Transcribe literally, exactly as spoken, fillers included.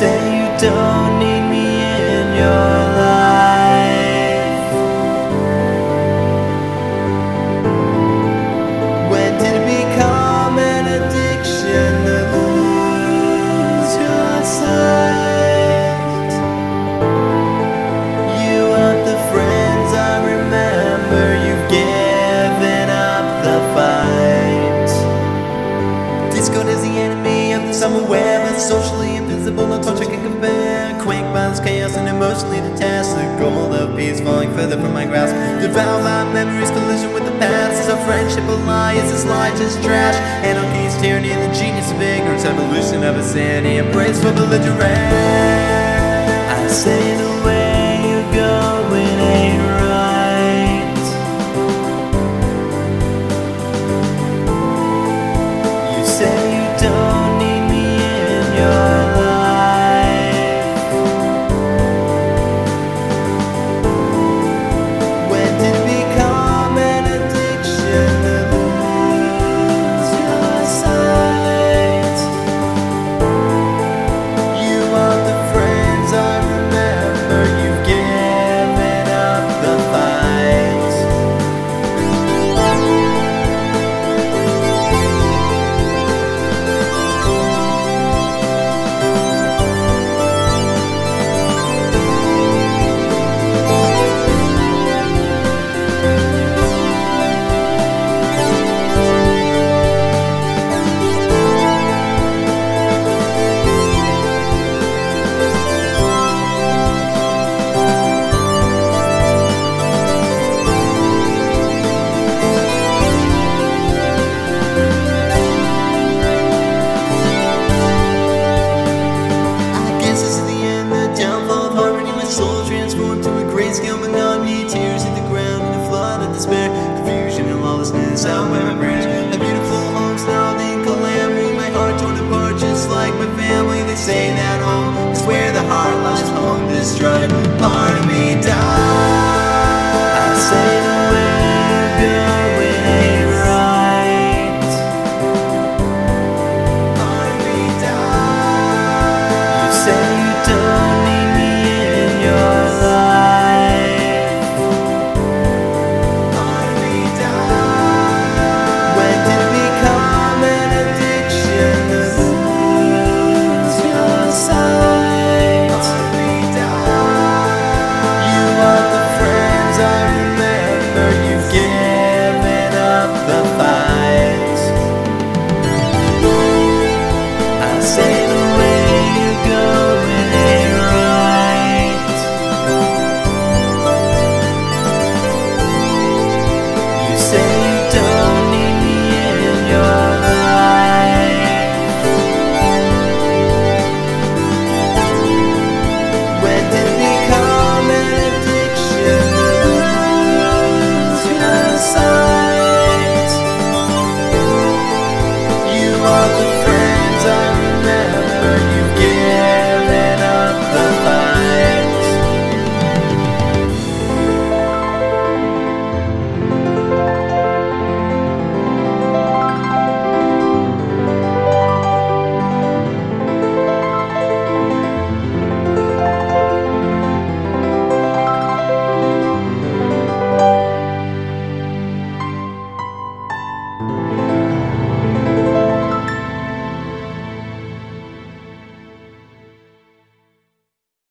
say you don't need me in your life. When did it become an addiction to lose your sight? You want the friends I remember, you've given up the fight. Discord is the enemy of this, I'm aware, but socially invisible, no touch I can compare. Quaked by this chaos and emotionally detached, the goal of peace falling further from my grasp. Devour my memories, collision with the past. Is our friendship a lie? Is this lie just trash? Anarchy is tyranny, the genius of ignorance, evolution of insanity, embrace for belligerent. I say the way you go, it ain't right. You say you don't need me in your life. When did it become an addiction to lose your sight? You are the friends I remember, you've given up the fight. Soul transformed to a grayscale monotony, tears hit the ground in a flood of despair, confusion and lawlessness out where my branch. A beautiful home snarled in calamity, my heart torn apart just like my family. They say that home is where the heart lies, home destroyed, part of me died.